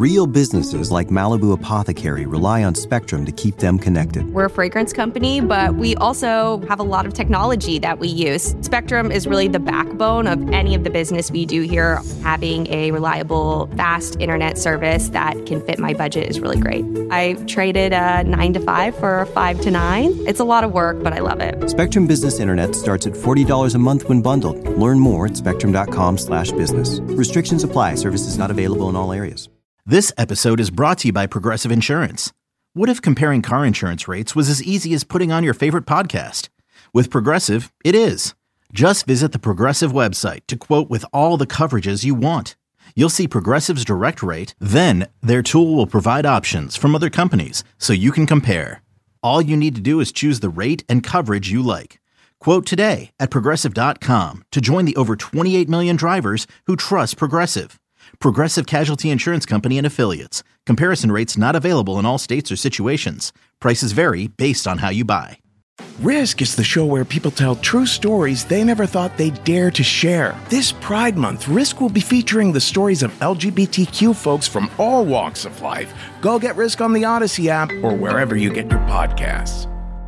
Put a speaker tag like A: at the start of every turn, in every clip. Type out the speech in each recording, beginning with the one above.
A: Real businesses like Malibu Apothecary rely on Spectrum to keep them connected.
B: We're a fragrance company, but we also have a lot of technology that we use. Spectrum is really the backbone of any of the business we do here. Having a reliable, fast internet service that can fit my budget is really great. I traded a 9 to 5 for a 5 to 9. It's a lot of work, but I love it.
A: Spectrum Business Internet starts at $40 a month when bundled. Learn more at spectrum.com/business. Restrictions apply. Services not available in all areas.
C: This episode is brought to you by Progressive Insurance. What if comparing car insurance rates was as easy as putting on your favorite podcast? With Progressive, it is. Just visit the Progressive website to quote with all the coverages you want. You'll see Progressive's direct rate, then their tool will provide options from other companies so you can compare. All you need to do is choose the rate and coverage you like. Quote today at Progressive.com to join the over 28 million drivers who trust Progressive. Progressive Casualty Insurance Company and Affiliates. Comparison rates not available in all states or situations. Prices vary based on how you buy.
D: Risk is the show where people tell true stories they never thought they'd dare to share. This Pride Month, Risk will be featuring the stories of LGBTQ folks from all walks of life. Go get Risk on the Odyssey app or wherever you get your podcasts.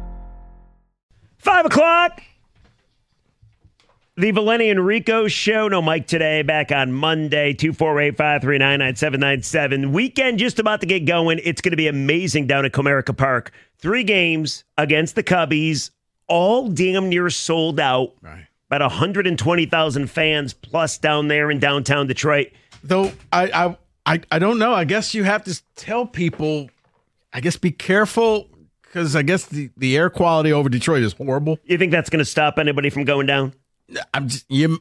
E: 5 o'clock. The Valenti and Rico Show. No Mike today. Back on Monday. 248-539-9797. Weekend just about to get going. It's going to be amazing down at Comerica Park. 3 games against the Cubbies. All damn near sold out.
F: Right.
E: About 120,000 fans plus down there in downtown Detroit.
F: Though I don't know. I guess you have to tell people, I guess, be careful because I guess the air quality over Detroit is horrible.
E: You think that's going to stop anybody from going down?
F: You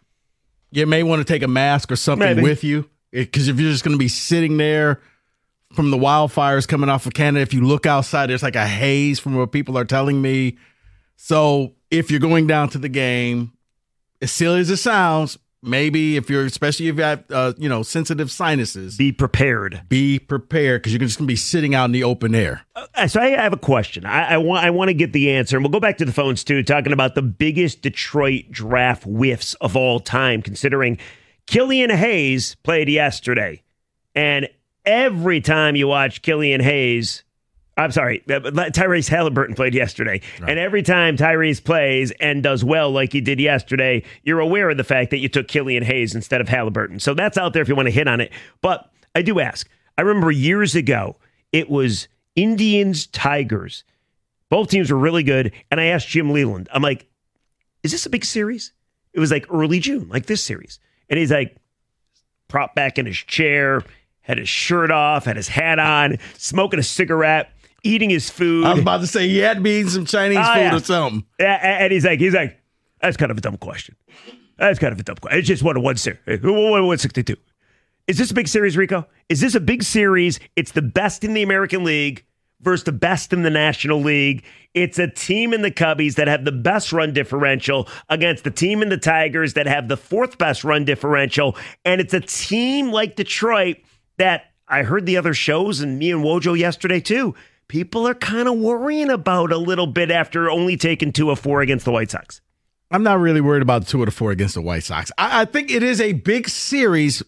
F: may want to take a mask or something with you because if you're just going to be sitting there from the wildfires coming off of Canada, if you look outside, there's like a haze from what people are telling me. So if you're going down to the game, as silly as it sounds, maybe especially if you have sensitive sinuses,
E: be prepared.
F: Be prepared because you're just going to be sitting out in the open air.
E: So I have a question. I want to get the answer, and we'll go back to the phones too, talking about the biggest Detroit draft whiffs of all time, considering Killian Hayes played yesterday, and every time you watch Killian Hayes. I'm sorry, Tyrese Halliburton played yesterday. Right. And every time Tyrese plays and does well like he did yesterday, you're aware of the fact that you took Killian Hayes instead of Halliburton. So that's out there if you want to hit on it. But I do ask. I remember years ago, it was Indians, Tigers. Both teams were really good. And I asked Jim Leland, I'm like, is this a big series? It was like early June, like this series. And he's like, propped back in his chair, had his shirt off, had his hat on, smoking a cigarette. Eating his food.
F: I was about to say he had to be eating some Chinese food or something.
E: And he's like, that's kind of a dumb question. That's kind of a dumb question. It's just 1-1 series. 162. Is this a big series, Rico? Is this a big series? It's the best in the American League versus the best in the National League. It's a team in the Cubbies that have the best run differential against the team in the Tigers that have the 4th best run differential. And it's a team like Detroit that I heard the other shows and me and Wojo yesterday too. People are kind of worrying about a little bit after only taking 2 of 4 against the White Sox.
F: I'm not really worried about 2 of 4 against the White Sox. I think it is a big series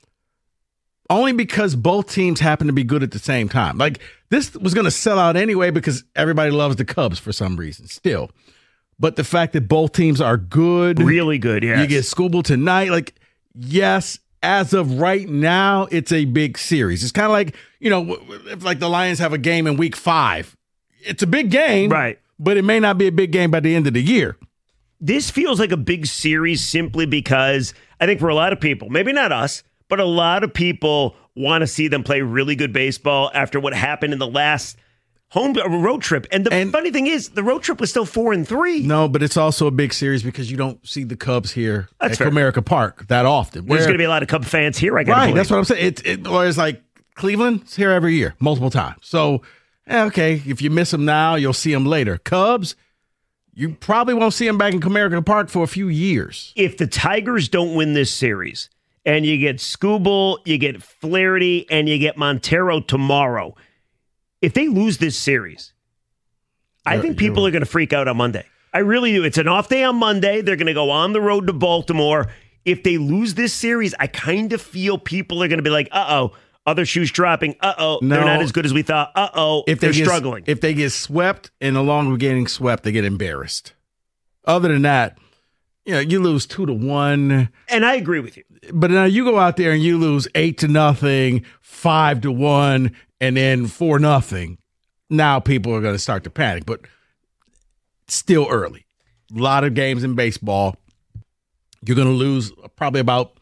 F: only because both teams happen to be good at the same time. Like, this was going to sell out anyway because everybody loves the Cubs for some reason still. But the fact that both teams are good.
E: Really good, yes.
F: You get Skubal tonight. Like, yes, as of right now, it's a big series. It's kind of like, if like the Lions have a game in week 5. It's a big game,
E: right?
F: But it may not be a big game by the end of the year.
E: This feels like a big series simply because I think for a lot of people, maybe not us, but a lot of people want to see them play really good baseball after what happened in the last road trip. And the funny thing is, the road trip was still 4-3.
F: No, but it's also a big series because you don't see the Cubs here at Comerica Park that often.
E: There's going to be a lot of Cub fans here, I guess.
F: Right, that's what I'm saying. It's like Cleveland's here every year, multiple times. So, okay, if you miss them now, you'll see them later. Cubs, you probably won't see them back in Comerica Park for a few years.
E: If the Tigers don't win this series, and you get Skubal, you get Flaherty, and you get Montero tomorrow, if they lose this series, I think people are going to freak out on Monday. I really do. It's an off day on Monday. They're going to go on the road to Baltimore. If they lose this series, I kind of feel people are going to be like, Other shoes dropping.
F: No.
E: They're not as good as we thought. If they're struggling.
F: If they get swept, and along with getting swept, they get embarrassed. Other than that, you lose 2-1.
E: And I agree with you.
F: But now you go out there and you lose 8-0, 5-1, and then 4-0. Now people are going to start to panic, but still early. A lot of games in baseball. You're going to lose probably about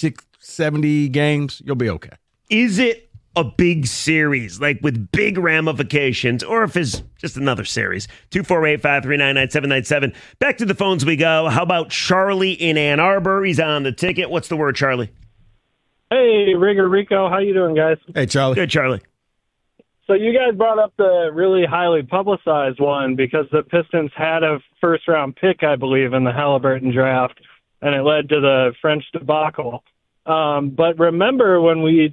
F: 70 games. You'll be okay.
E: Is it a big series, like with big ramifications, or if it's just another series? 248-539-9797. Back to the phones we go. How about Charlie in Ann Arbor? He's on the ticket. What's the word, Charlie?
G: Hey, Rigger Rico. How you doing, guys?
F: Hey, Charlie.
E: Good, Charlie.
G: So you guys brought up the really highly publicized one because the Pistons had a first-round pick, I believe, in the Halliburton draft, and it led to the French debacle. But remember when we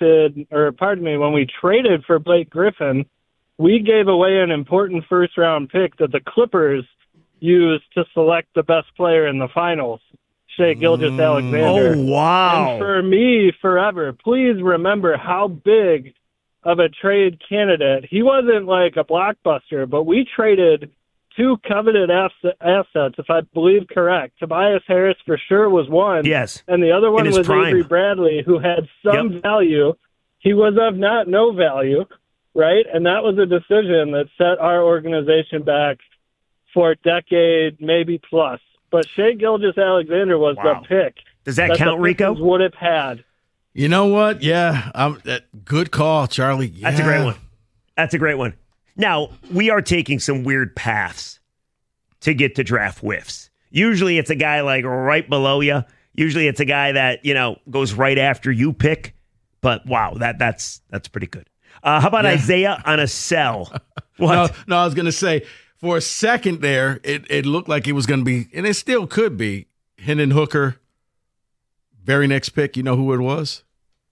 G: when we traded for Blake Griffin, we gave away an important first-round pick that the Clippers used to select the best player in the finals, Shai Gilgeous-Alexander.
E: Oh, wow.
G: And for me, forever, please remember how big of a trade candidate. He wasn't like a blockbuster, but we traded two coveted assets, if I believe correct. Tobias Harris for sure was one.
E: Yes.
G: And the other one was
E: prime.
G: Avery Bradley, who had some value. He was of no value, right? And that was a decision that set our organization back for a decade, maybe plus. But Shai Gilgeous-Alexander was the pick.
E: Does that count, Rico?
G: Would have had.
F: You know what? Yeah. Good call, Charlie. Yeah.
E: That's a great one. That's a great one. Now, we are taking some weird paths to get to draft whiffs. Usually it's a guy like right below you. Usually it's a guy that, goes right after you pick. But wow, that's pretty good. How about Isaiah on a cell? What?
F: No, I was going to say, for a second there, it looked like it was going to be, and it still could be, Hendon Hooker. Very next pick, you know who it was?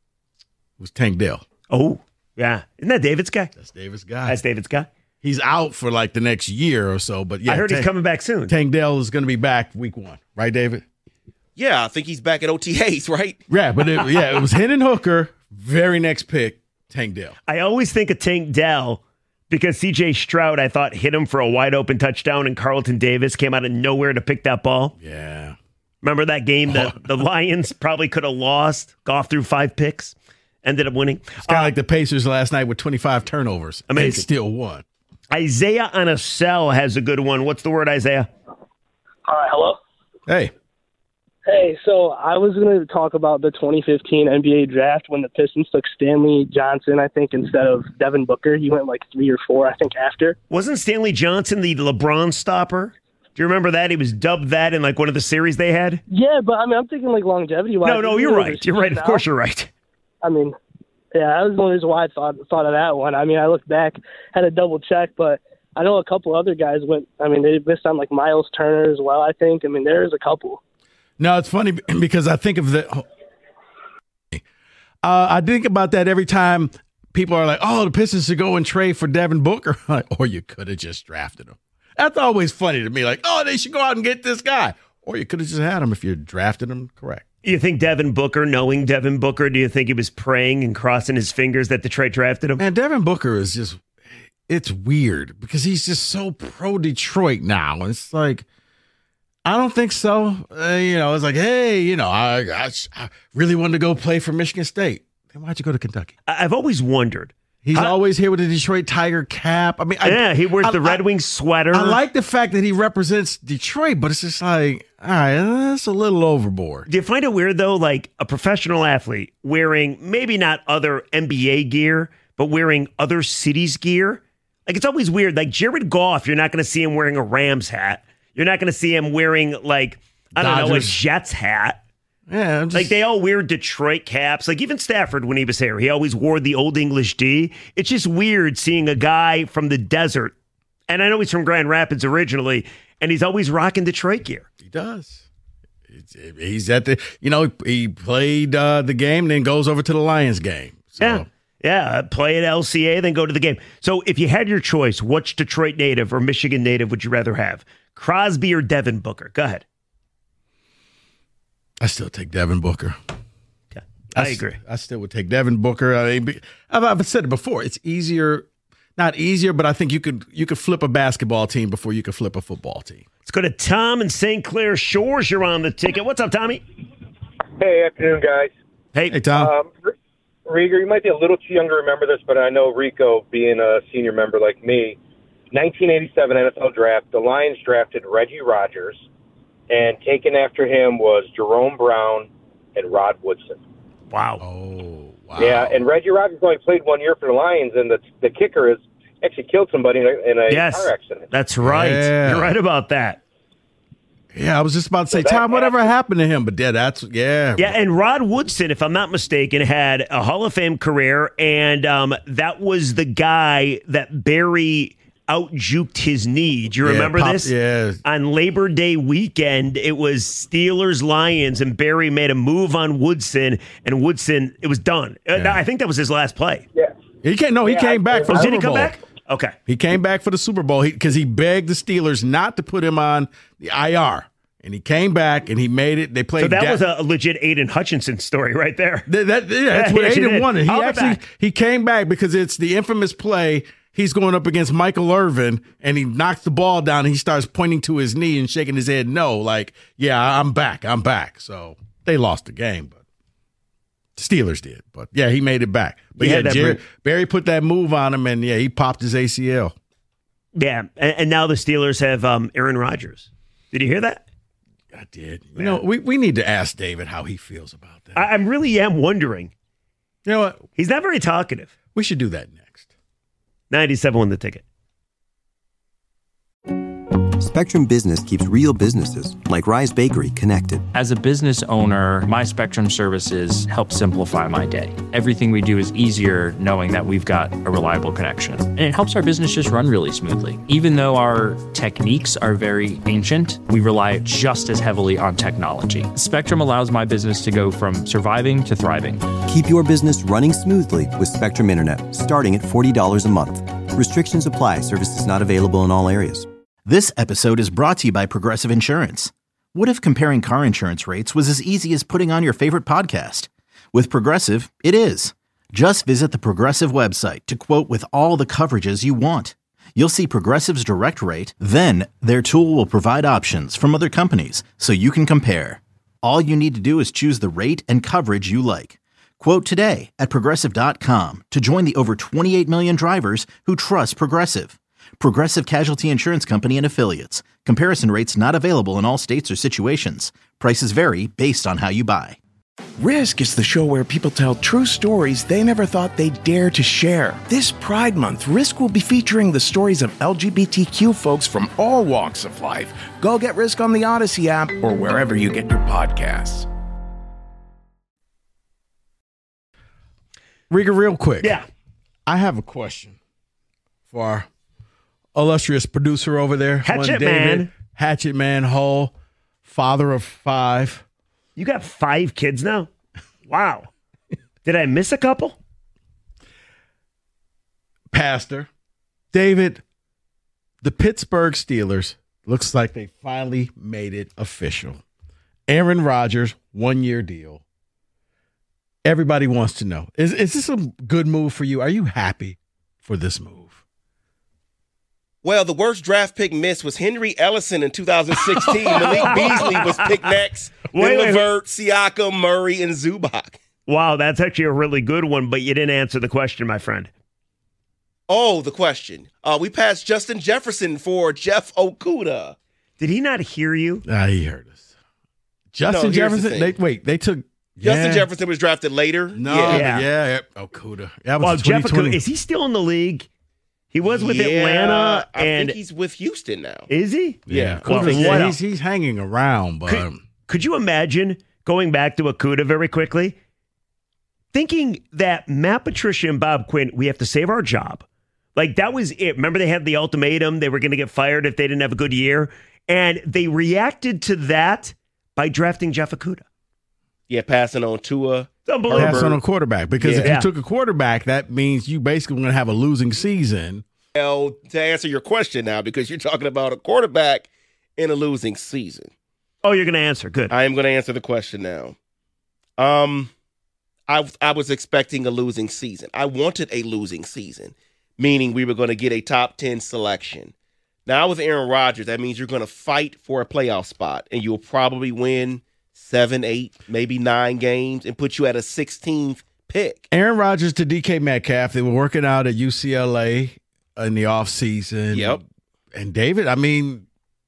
F: It was Tank Dell.
E: Oh, yeah. Isn't that David's guy?
F: That's David's guy.
E: That's David's guy.
F: He's out for like the next year or so, but yeah.
E: I heard he's coming back soon.
F: Tank Dell is going to be back week 1. Right, David?
H: Yeah, I think he's back at OTAs, right?
F: Yeah, but it was Hendon Hooker, very next pick, Tank Dell.
E: I always think of Tank Dell because C.J. Stroud, I thought, hit him for a wide open touchdown, and Carlton Davis came out of nowhere to pick that ball.
F: Yeah.
E: Remember that game that the Lions probably could have lost? Goff threw 5 picks, ended up winning.
F: It's kind of like the Pacers last night with 25 turnovers.
E: Amazing.
F: And still won.
E: Isaiah on a cell has a good one. What's the word, Isaiah?
I: All right, hello?
F: Hey.
I: Hey, so I was going to talk about the 2015 NBA draft when the Pistons took Stanley Johnson, I think, instead of Devin Booker. He went like 3 or 4, I think, after.
E: Wasn't Stanley Johnson the LeBron stopper? Do you remember that? He was dubbed that in like one of the series they had?
I: Yeah, but I mean, I'm thinking like longevity-wise.
E: No, you're right. You're right. Of course you're right.
I: I mean, yeah, that was the only reason why I thought of that one. I mean, I looked back, had a double check, but I know a couple other guys went. I mean, they missed on like Miles Turner as well, I think. I mean, there's a couple. No,
F: it's funny because I think of I think about that every time people are like, oh, the Pistons should go and trade for Devin Booker. Or you could have just drafted him. That's always funny to me. Like, oh, they should go out and get this guy. Or you could have just had him if you drafted him correct.
E: You think Devin Booker, knowing Devin Booker, do you think he was praying and crossing his fingers that Detroit drafted him?
F: Man, Devin Booker is just, it's weird because he's just so pro-Detroit now. It's like, I don't think so. It's like, hey, I really wanted to go play for Michigan State. Then why'd you go to Kentucky?
E: I've always wondered.
F: He's always here with the Detroit Tiger cap. I mean,
E: he wears the Red Wings sweater.
F: I like the fact that he represents Detroit, but it's just like, all right, that's a little overboard.
E: Do you find it weird, though, like a professional athlete wearing maybe not other NBA gear, but wearing other cities' gear? Like, it's always weird. Like, Jared Goff, you're not going to see him wearing a Rams hat. You're not going to see him wearing, like, I don't know, a Jets hat.
F: Yeah,
E: like they all wear Detroit caps. Like even Stafford, when he was here, he always wore the Old English D. It's just weird seeing a guy from the desert, and I know he's from Grand Rapids originally, and he's always rocking Detroit gear.
F: He does. He's at the, he played the game, then goes over to the Lions game. So.
E: Yeah. Play at LCA, then go to the game. So if you had your choice, which Detroit native or Michigan native would you rather have? Crosby or Devin Booker? Go ahead.
F: I still take Devin Booker.
E: Okay. I agree.
F: I still would take Devin Booker. I've said it before. It's easier, not easier, but I think you could flip a basketball team before you could flip a football team.
E: Let's go to Tom in St. Clair Shores. You're on the ticket. What's up, Tommy?
J: Hey, afternoon, guys.
E: Hey
F: Tom.
J: Rieger, you might be a little too young to remember this, but I know Rico, being a senior member like me, 1987 NFL draft, the Lions drafted Reggie Rogers, and taken after him was Jerome Brown and Rod Woodson.
E: Wow.
F: Oh, wow.
J: Yeah, and Reggie Rogers only played 1 year for the Lions, and the kicker is actually killed somebody in a car accident.
E: That's right.
F: Yeah.
E: You're right about that.
F: Yeah, I was just about to say, Tom, whatever happened to him? But yeah.
E: Yeah, and Rod Woodson, if I'm not mistaken, had a Hall of Fame career, and that was the guy that Barry out-juked his knee. Do you remember this?
F: Yeah.
E: On Labor Day weekend, it was Steelers-Lions, and Barry made a move on Woodson, and Woodson, it was done. I think that was his last play.
J: Yeah.
F: He came back for the Super Bowl.
E: Did he come back? Okay.
F: He came back for the Super Bowl because he begged the Steelers not to put him on the IR. And he came back and he made it. They played.
E: So that was a legit Aiden Hutchinson story right there.
F: That's what Aiden wanted. He came back because it's the infamous play. He's going up against Michael Irvin and he knocks the ball down and he starts pointing to his knee and shaking his head no, like, yeah, I'm back. So they lost the game, but the Steelers did. But yeah, he made it back. But Barry put that move on him and he popped his ACL.
E: Yeah, and now the Steelers have Aaron Rodgers. Did you hear that?
F: I did. You know, we need to ask David how he feels about that.
E: I really am wondering.
F: You know what?
E: He's not very talkative.
F: We should do that next.
E: 97 won the ticket.
A: Spectrum Business keeps real businesses, like Rise Bakery, connected.
K: As a business owner, my Spectrum services help simplify my day. Everything we do is easier knowing that we've got a reliable connection. And it helps our business just run really smoothly. Even though our techniques are very ancient, we rely just as heavily on technology. Spectrum allows my business to go from surviving to thriving.
A: Keep your business running smoothly with Spectrum Internet, starting at $40 a month. Restrictions apply. Services not available in all areas.
C: This episode is brought to you by Progressive Insurance. What if comparing car insurance rates was as easy as putting on your favorite podcast? With Progressive, it is. Just visit the Progressive website to quote with all the coverages you want. You'll see Progressive's direct rate, then their tool will provide options from other companies so you can compare. All you need to do is choose the rate and coverage you like. Quote today at Progressive.com to join the over 28 million drivers who trust Progressive. Progressive Casualty Insurance Company and Affiliates. Comparison rates not available in all states or situations. Prices vary based on how you buy.
D: Risk is the show where people tell true stories they never thought they'd dare to share. This Pride Month, Risk will be featuring the stories of LGBTQ folks from all walks of life. Go get Risk on the Odyssey app or wherever you get your podcasts.
F: Rieger, real quick.
E: Yeah.
F: I have a question for our illustrious producer over there. Hatchet Man Hull, father of 5.
E: You got 5 kids now? Wow. Did I miss a couple?
F: Pastor. David, the Pittsburgh Steelers, looks like they finally made it official. Aaron Rodgers, 1-year deal. Everybody wants to know, is this a good move for you? Are you happy for this move?
H: Well, the worst draft pick missed was Henry Ellison in 2016. Malik Beasley was picked next. Then Levert, Siakam, Murray, and Zubac.
E: Wow, that's actually a really good one, but you didn't answer the question, my friend.
H: Oh, the question. We passed Justin Jefferson for Jeff Okudah.
E: Did he not hear you?
F: He heard us. Justin Jefferson? They took...
H: Justin Jefferson was drafted later.
F: Okudah.
E: Jeff Okudah, is he still in the league? He was with Atlanta, and
H: I think he's with Houston now.
E: Is he?
F: Yeah. He's hanging around. But
E: could you imagine going back to Okudah very quickly, thinking that Matt Patricia and Bob Quinn, we have to save our job. Like, that was it. Remember, they had the ultimatum. They were going to get fired if they didn't have a good year. And they reacted to that by drafting Jeff Okudah.
H: Yeah, passing on Tua.
F: Pass on a quarterback. Because if you took a quarterback, that means you basically going to have a losing season.
H: Well, to answer your question now, because you're talking about a quarterback in a losing season.
E: Oh, you're going to answer. Good.
H: I am going to answer the question now. I was expecting a losing season. I wanted a losing season, meaning we were going to get a top 10 selection. Now with Aaron Rodgers, that means you're going to fight for a playoff spot, and you'll probably win 7, 8, maybe 9 games and put you at a 16th pick.
F: Aaron Rodgers to DK Metcalf, they were working out at UCLA in the offseason.
H: Yep.
F: And David, I mean,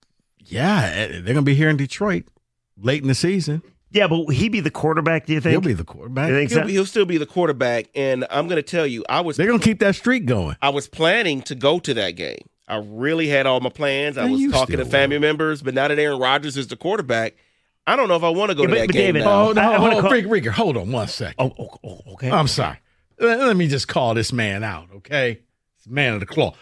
F: yeah, they're going to be here in Detroit late in the season.
E: Yeah, but will he be the quarterback, do you think?
F: He'll be the quarterback.
E: You think so?
H: He'll still be the quarterback, and I'm going to tell you,
F: they're going to keep that streak going.
H: I was planning to go to that game. I really had all my plans. I was talking to family members, but now that Aaron Rodgers is the quarterback, I don't know if I want to go to that game
F: David,
H: now.
F: Rieger, hold on one second.
E: Okay.
F: I'm sorry. Let me just call this man out, okay? It's man of the claw.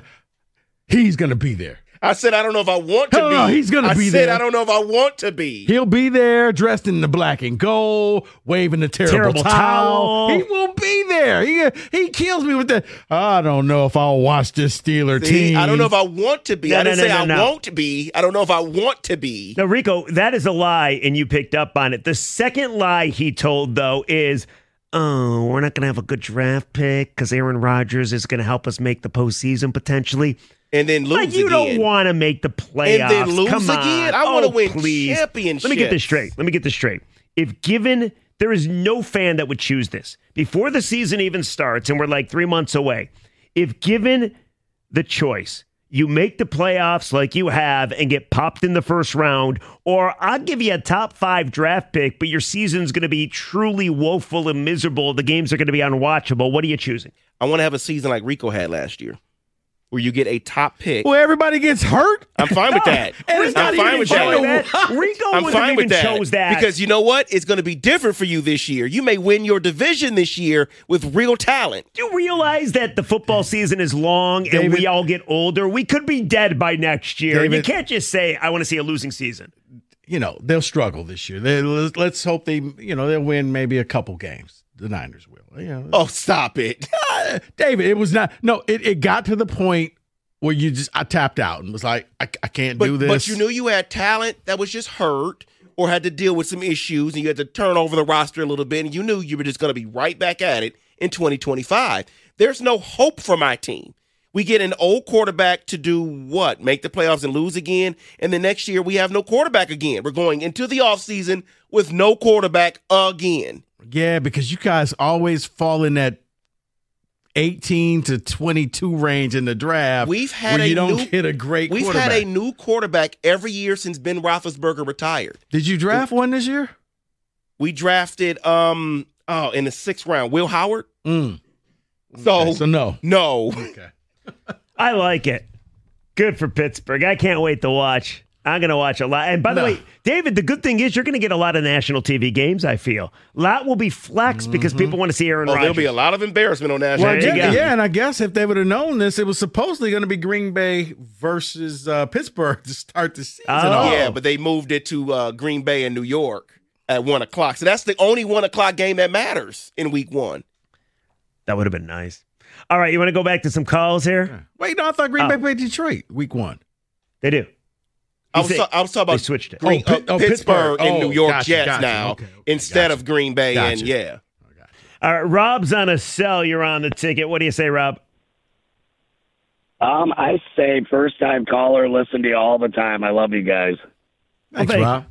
F: He's going to be there.
H: I said I don't know if I want to be.
F: No, he's going to be there.
H: I said I don't know if I want to be.
F: He'll be there dressed in the black and gold, waving the terrible towel. He will be there. He kills me with that. I don't know if I'll watch this Steeler team.
H: I don't know if I want to be. I didn't say I won't be. I don't know if I want to be.
E: No, Rico, that is a lie, and you picked up on it. The second lie he told, though, is, oh, we're not going to have a good draft pick because Aaron Rodgers is going to help us make the postseason potentially.
H: And then lose again.
E: You don't want to make the playoffs.
H: And then lose
E: Come on.
H: again? I want to win
E: Let
H: championships.
E: me get this straight. If given, there is no fan that would choose this. Before the season even starts, and we're like 3 months away, if given the choice, you make the playoffs like you have and get popped in the first round, or I'll give you a top 5 draft pick, but your season's going to be truly woeful and miserable. The games are going to be unwatchable. What are you choosing?
H: I want to have a season like Rico had last year, where you get a top pick.
F: Well, everybody gets hurt.
H: I'm fine with that.
E: I'm fine with that. Rico
H: I'm fine with that.
E: Chose that
H: because you know what? It's going to be different for you this year. You may win your division this year with real talent.
E: Do you realize that the football season is long and we all get older? We could be dead by next year.
F: David,
E: you can't just say, I want to see a losing season.
F: You know, they'll struggle this year. Let's hope they'll win maybe a couple games. The Niners will.
H: Oh, stop it.
F: David, it was not. No, it got to the point where I tapped out and was like, I can't do this.
H: But you knew you had talent that was just hurt or had to deal with some issues, and you had to turn over the roster a little bit, and you knew you were just going to be right back at it in 2025. There's no hope for my team. We get an old quarterback to do what? Make the playoffs and lose again, and the next year we have no quarterback again. We're going into the offseason with no quarterback again.
F: Yeah, because you guys always fall in that 18 to 22 range in the draft.
H: We've had
F: where you don't get a great quarterback.
H: We've had a new quarterback every year since Ben Roethlisberger retired.
F: Did you draft one this year?
H: We drafted in the 6th round, Will Howard.
F: Okay, so no.
H: No.
F: Okay.
E: I like it. Good for Pittsburgh. I can't wait to watch. I'm going to watch a lot. And by the way, David, the good thing is you're going to get a lot of national TV games, I feel. A lot will be flexed because people want to see Aaron Rodgers.
H: There'll be a lot of embarrassment on national TV.
F: Yeah, and I guess if they would have known this, it was supposedly going to be Green Bay versus Pittsburgh to start the season.
H: Yeah, but they moved it to Green Bay and New York at 1 o'clock. So that's the only 1 o'clock game that matters in week 1.
E: That would have been nice. All right, you want to go back to some calls here?
F: Wait, no, I thought Green Bay played Detroit week 1.
E: They do.
H: I was talking about
E: they switched it.
H: Pittsburgh and New York Jets now instead of Green Bay and yeah.
E: All right, Rob's on a cell. You're on the ticket. What do you say, Rob?
L: I say first-time caller, listen to you all the time. I love you guys.
F: Thanks, Rob.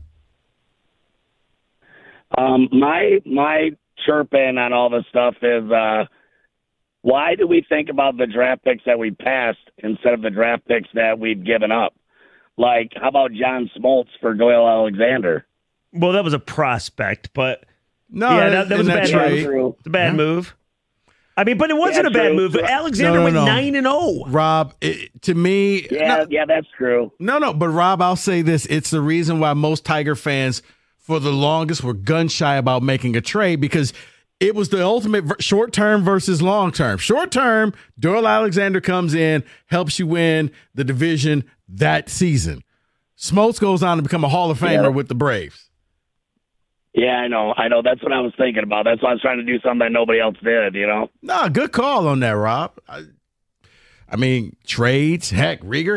L: My chirping on all this stuff is why do we think about the draft picks that we passed instead of the draft picks that we've given up? Like, how about John Smoltz for Doyle Alexander?
E: Well, that was a prospect, but
F: no,
E: that was a bad move. It's a bad move. I mean, but it wasn't a bad move. Alexander went 9-0.
F: Rob, to me,
L: yeah, that's true.
F: No, but Rob, I'll say this: it's the reason why most Tiger fans, for the longest, were gun shy about making a trade because it was the ultimate short term versus long term. Short term, Doyle Alexander comes in, helps you win the division that season. Smoltz goes on to become a Hall of Famer with the Braves.
L: Yeah, I know. That's what I was thinking about. That's why I was trying to do something that nobody else did,
F: No, good call on that, Rob. I mean, trades, heck, Rieger.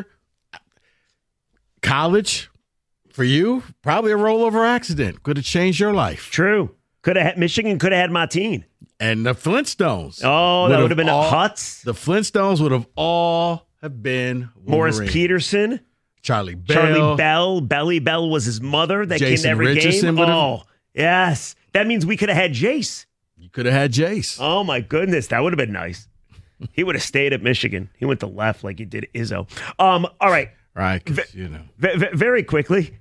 F: College, for you, probably a rollover accident. Could have changed your life.
E: True. Michigan could have had Martine.
F: And the Flintstones.
E: Oh, that would have been Huts.
F: The Flintstones would have all have been
E: Morris
F: Wolverine.
E: Peterson.
F: Charlie Bell.
E: Belly Bell was his mother that
F: Jason
E: came to every
F: Richardson
E: game. Oh, yes. That means we could have had Jace.
F: You could have had Jace.
E: Oh, my goodness. That would have been nice. He would have stayed at Michigan. He went to left like he did Izzo. All right.
F: Right.
E: Very quickly.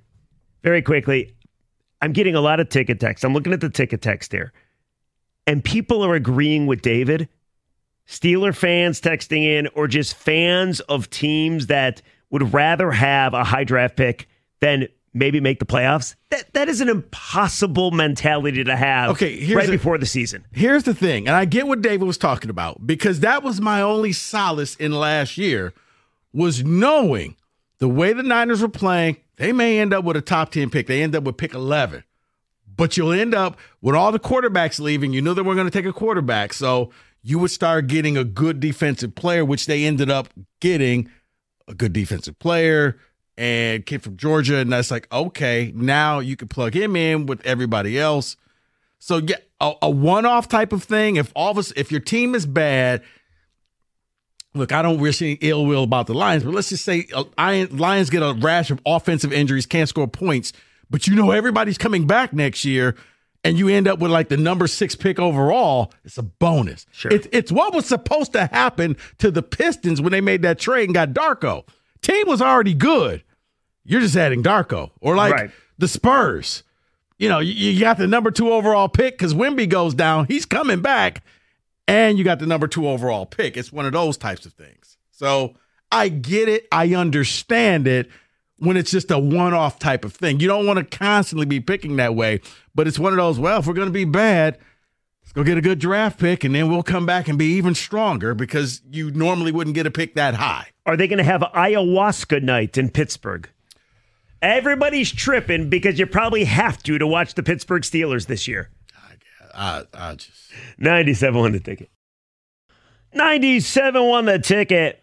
E: I'm getting a lot of ticket text. I'm looking at the ticket text here. And people are agreeing with David. Steeler fans texting in, or just fans of teams that would rather have a high draft pick than maybe make the playoffs. That is an impossible mentality to have before the season.
F: Here's the thing, and I get what David was talking about, because that was my only solace in last year, was knowing the way the Niners were playing, they may end up with a top 10 pick. They end up with pick 11. But you'll end up with all the quarterbacks leaving. You knew they were going to take a quarterback. So you would start getting a good defensive player, which they ended up getting a good defensive player and kid from Georgia. And that's like, okay, now you can plug him in with everybody else. So yeah, a one-off type of thing. If your team is bad, look, I don't wish any ill will about the Lions, but let's just say Lions get a rash of offensive injuries, can't score points, but you know everybody's coming back next year, and you end up with like the number 6 pick overall. It's a bonus.
E: Sure.
F: It's what was supposed to happen to the Pistons when they made that trade and got Darko. Team was already good. You're just adding Darko. Or like the Spurs. You know, you got the number 2 overall pick because Wemby goes down. He's coming back. And you got the number 2 overall pick. It's one of those types of things. So I get it. I understand it when it's just a one-off type of thing. You don't want to constantly be picking that way. But it's one of those, well, if we're going to be bad, let's go get a good draft pick, and then we'll come back and be even stronger because you normally wouldn't get a pick that high.
E: Are they going to have ayahuasca night in Pittsburgh? Everybody's tripping because you probably have to watch the Pittsburgh Steelers this year.
F: I just
E: 97 won the ticket. 97 won the ticket.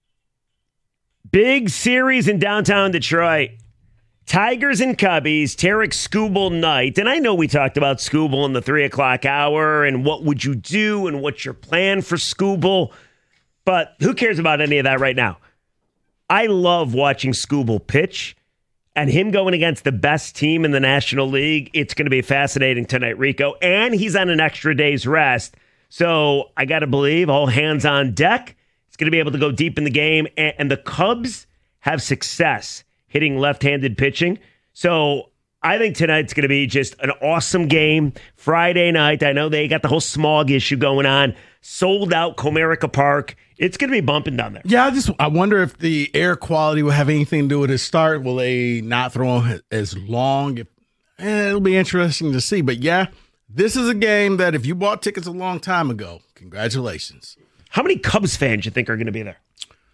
E: Big series in downtown Detroit. Tigers and Cubbies, Tarek Skubal night. And I know we talked about Skubal in the 3 o'clock hour and what would you do and what's your plan for Skubal. But who cares about any of that right now? I love watching Skubal pitch. And him going against the best team in the National League, it's going to be fascinating tonight, Rico. And he's on an extra day's rest. So I got to believe all hands on deck. He's going to be able to go deep in the game. And the Cubs have success hitting left-handed pitching. So I think tonight's going to be just an awesome game. Friday night, I know they got the whole smog issue going on. Sold out Comerica Park. It's going to be bumping down there.
F: Yeah, I wonder if the air quality will have anything to do with his start. Will they not throw him as long? It'll be interesting to see. But yeah, this is a game that if you bought tickets a long time ago, congratulations.
E: How many Cubs fans you think are going to be there?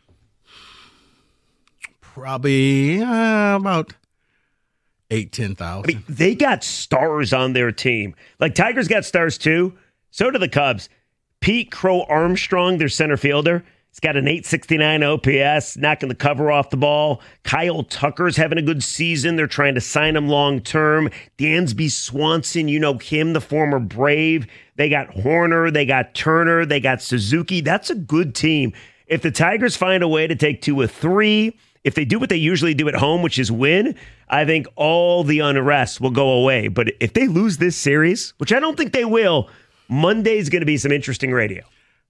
F: Probably about 8,000-10,000.
E: I mean, they got stars on their team. Like Tigers got stars too. So do the Cubs. Pete Crow Armstrong, their center fielder, he's got an 869 OPS, knocking the cover off the ball. Kyle Tucker's having a good season. They're trying to sign him long-term. Dansby Swanson, you know him, the former Brave. They got Horner, they got Turner, they got Suzuki. That's a good team. If the Tigers find a way to take 2 or 3, if they do what they usually do at home, which is win, I think all the unrest will go away. But if they lose this series, which I don't think they will, Monday's going to be some interesting radio.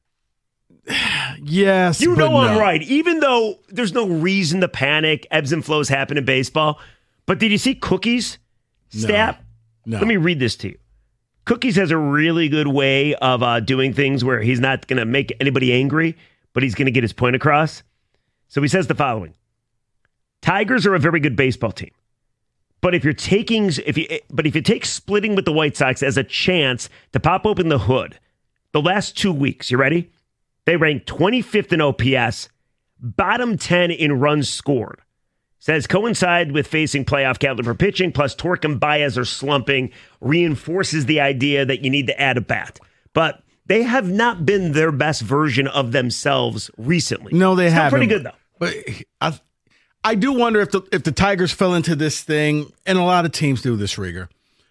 F: Yes,
E: you know I'm right. Even though there's no reason to panic, ebbs and flows happen in baseball. But did you see Cookie's stat?
F: No.
E: Let me read this to you. Cookies has a really good way of doing things where he's not going to make anybody angry, but he's going to get his point across. So he says the following: Tigers are a very good baseball team. But if you take splitting with the White Sox as a chance to pop open the hood, the last 2 weeks, you ready? They ranked 25th in OPS, bottom 10 in runs scored. Says coincide with facing playoff caliber pitching, plus Torque and Baez are slumping, reinforces the idea that you need to add a bat. But they have not been their best version of themselves recently.
F: No, they haven't.
E: Pretty good though.
F: But I do wonder if the Tigers fell into this thing, and a lot of teams do this, Rieger.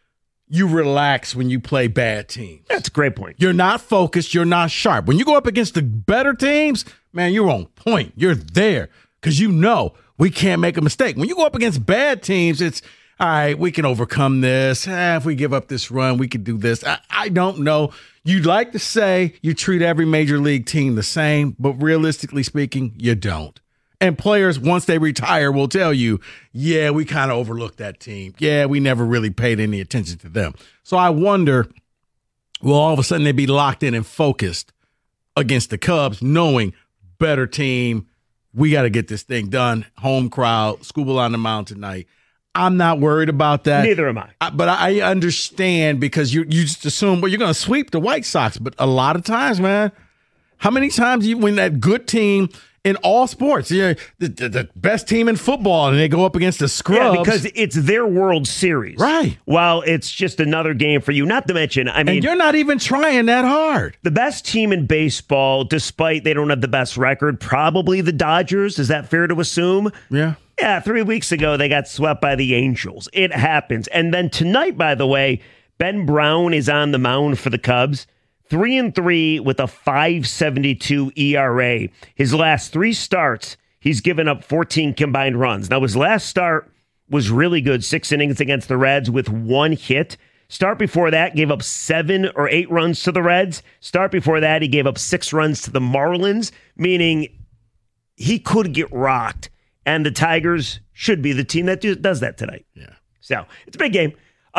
F: you relax when you play bad teams.
E: That's a great point.
F: You're not focused. You're not sharp. When you go up against the better teams, man, you're on point. You're there because you know we can't make a mistake. When you go up against bad teams, it's, all right, we can overcome this. If we give up this run, we could do this. I don't know. You'd like to say you treat every major league team the same, but realistically speaking, you don't. And players, once they retire, will tell you, yeah, we kind of overlooked that team. Yeah, we never really paid any attention to them. So I wonder, will all of a sudden they be locked in and focused against the Cubs, knowing better team, we got to get this thing done, home crowd, Scuba on the mound tonight. I'm not worried about that.
E: Neither am I.
F: But I understand because you just assume, well, you're going to sweep the White Sox. But a lot of times, man, how many times you win that good team in all sports, the best team in football, and they go up against the scrubs.
E: Yeah, because it's their World Series.
F: Right.
E: While it's just another game for you. Not to mention, I mean.
F: And you're not even trying that hard.
E: The best team in baseball, despite they don't have the best record, probably the Dodgers. Is that fair to assume?
F: Yeah.
E: Yeah, 3 weeks ago, they got swept by the Angels. It happens. And then tonight, by the way, Ben Brown is on the mound for the Cubs. 3-3 with a 5.72 ERA. His last 3 starts, he's given up 14 combined runs. Now, his last start was really good, 6 innings against the Reds with 1 hit. Start before that, gave up 7 or 8 runs to the Reds. Start before that, he gave up 6 runs to the Marlins, meaning he could get rocked. And the Tigers should be the team that does that tonight.
F: Yeah.
E: So, it's a big game.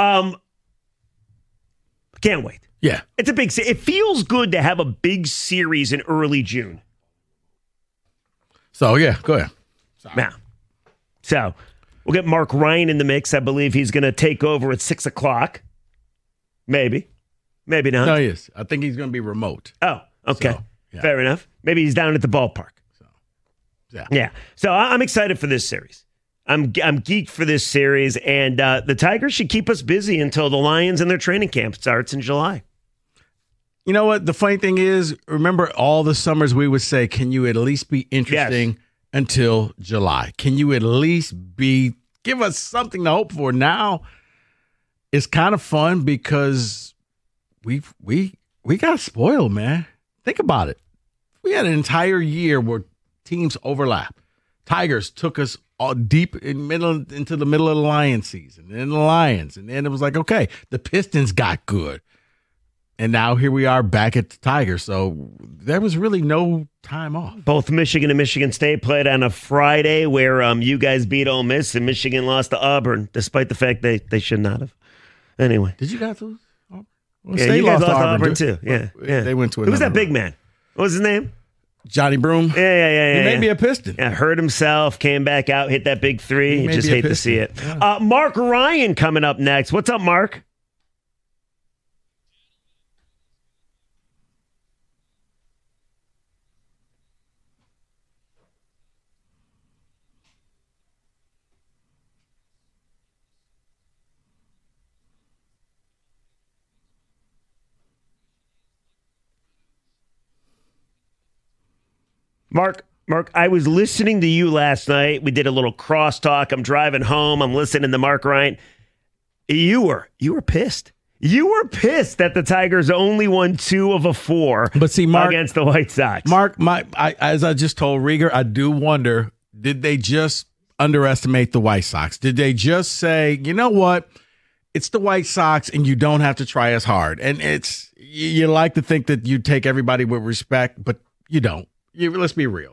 E: Can't wait.
F: Yeah.
E: It's a big it feels good to have a big series in early June.
F: So, yeah, go ahead.
E: Now, so we'll get Mark Ryan in the mix. I believe he's going to take over at 6 o'clock. Maybe. Maybe not.
F: No, he is. I think he's going to be remote.
E: Oh, okay.
F: So, yeah.
E: Fair enough. Maybe he's down at the ballpark.
F: So, yeah.
E: Yeah. So I'm excited for this series. I'm geeked for this series, and the Tigers should keep us busy until the Lions and their training camp starts in July.
F: You know what? The funny thing is, remember all the summers we would say, can you at least be interesting until July? Can you at least give us something to hope for? Now it's kind of fun because we got spoiled, man. Think about it. We had an entire year where teams overlap. Tigers took us all deep into the middle of the Lions season, and then the Lions, and then it was like, okay, the Pistons got good. And now here we are back at the Tigers. So there was really no time off.
E: Both Michigan and Michigan State played on a Friday where you guys beat Ole Miss and Michigan lost to Auburn, despite the fact they should not have. Anyway.
F: Did you guys lose?
E: Well, yeah, you guys lost to Auburn too. Yeah.
F: They went to
E: Who was that big man? What was his name?
F: Johnny Broom.
E: Yeah.
F: He may be a Piston.
E: Yeah, hurt himself, came back out, hit that big 3. You just hate to see it. Yeah. Mark Ryan coming up next. What's up, Mark? Mark, I was listening to you last night. We did a little crosstalk. I'm driving home. I'm listening to Mark Ryan. You were pissed. You were pissed that the Tigers only won 2 of 4 against the White Sox.
F: Mark, as I just told Rieger, I do wonder, did they just underestimate the White Sox? Did they just say, you know what? It's the White Sox and you don't have to try as hard. And you like to think that you take everybody with respect, but you don't. Let's be real.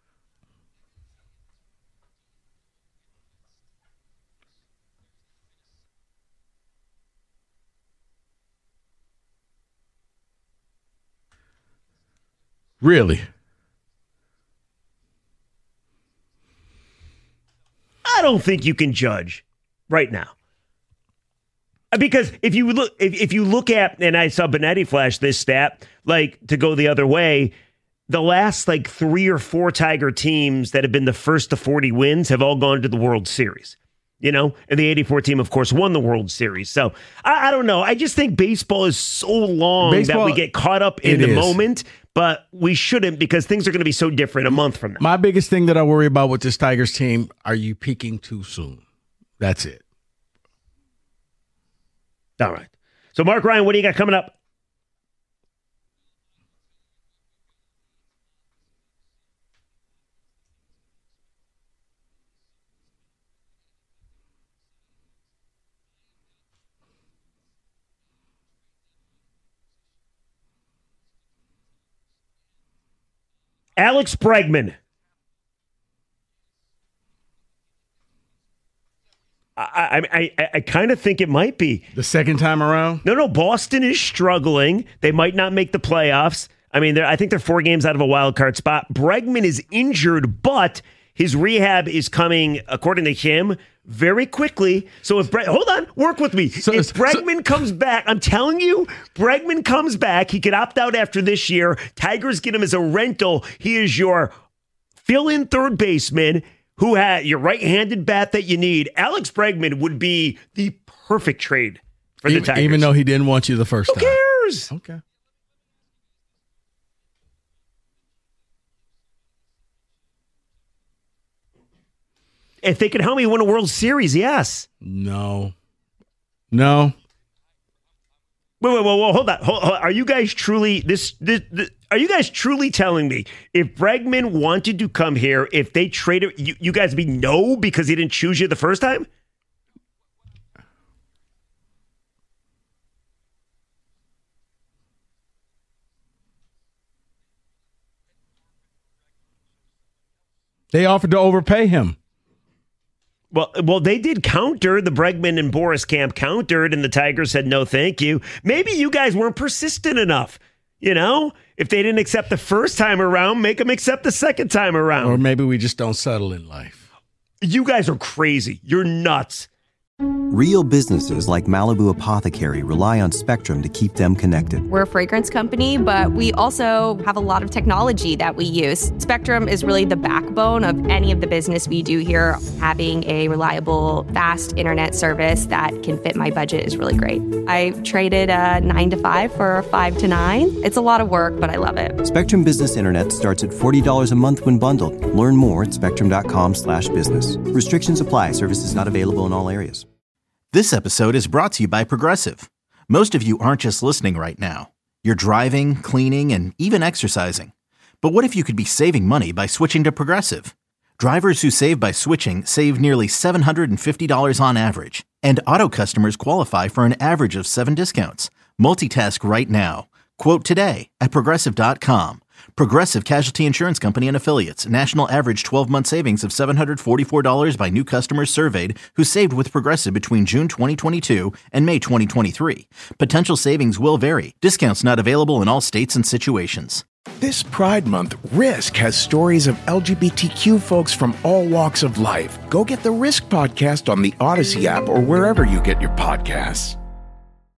F: Really?
E: I don't think you can judge right now. Because if you look at, and I saw Benetti flash this stat, like to go the other way, the last 3 or 4 Tiger teams that have been the first to 40 wins have all gone to the World Series. You know, and the 84 team, of course, won the World Series. So I don't know. I just think baseball is so long that we get caught up in the moment, but we shouldn't because things are going to be so different a month from now.
F: My biggest thing that I worry about with this Tigers team, are you peaking too soon? That's it.
E: All right. So, Mark Ryan, what do you got coming up? Alex Bregman. I kind of think it might be.
F: The second time around?
E: No, Boston is struggling. They might not make the playoffs. I mean, I think they're 4 games out of a wild card spot. Bregman is injured, but his rehab is coming, according to him, very quickly. So if hold on, work with me. If Bregman comes back, I'm telling you, Bregman comes back. He could opt out after this year. Tigers get him as a rental. He is your fill-in third baseman who had your right-handed bat that you need. Alex Bregman would be the perfect trade for the Tigers.
F: Even though he didn't want you the first time.
E: Who cares?
F: Okay.
E: If they could help me win a World Series, yes.
F: No.
E: Wait, hold on. Are you guys truly Are you guys truly telling me if Bregman wanted to come here, if they traded, you guys be no because he didn't choose you the first time?
F: They offered to overpay him.
E: Well, they did counter. The Bregman and Boris camp countered, and the Tigers said no, thank you. Maybe you guys weren't persistent enough. You know, if they didn't accept the first time around, make them accept the second time around.
F: Or maybe we just don't settle in life.
E: You guys are crazy. You're nuts.
A: Real businesses like Malibu Apothecary rely on Spectrum to keep them connected.
B: We're a fragrance company, but we also have a lot of technology that we use. Spectrum is really the backbone of any of the business we do here. Having a reliable, fast internet service that can fit my budget is really great. I traded a 9 to 5 for a 5 to 9. It's a lot of work, but I love it.
A: Spectrum Business Internet starts at $40 a month when bundled. Learn more at spectrum.com/business. Restrictions apply. Services not available in all areas.
C: This episode is brought to you by Progressive. Most of you aren't just listening right now. You're driving, cleaning, and even exercising. But what if you could be saving money by switching to Progressive? Drivers who save by switching save nearly $750 on average. And auto customers qualify for an average of 7 discounts. Multitask right now. Quote today at Progressive.com. Progressive Casualty Insurance Company and Affiliates. National average 12-month savings of $744 by new customers surveyed who saved with Progressive between June 2022 and May 2023. Potential savings will vary. Discounts not available in all states and situations.
D: This Pride Month, Risk has stories of LGBTQ folks from all walks of life. Go get the Risk podcast on the Odyssey app or wherever you get your podcasts.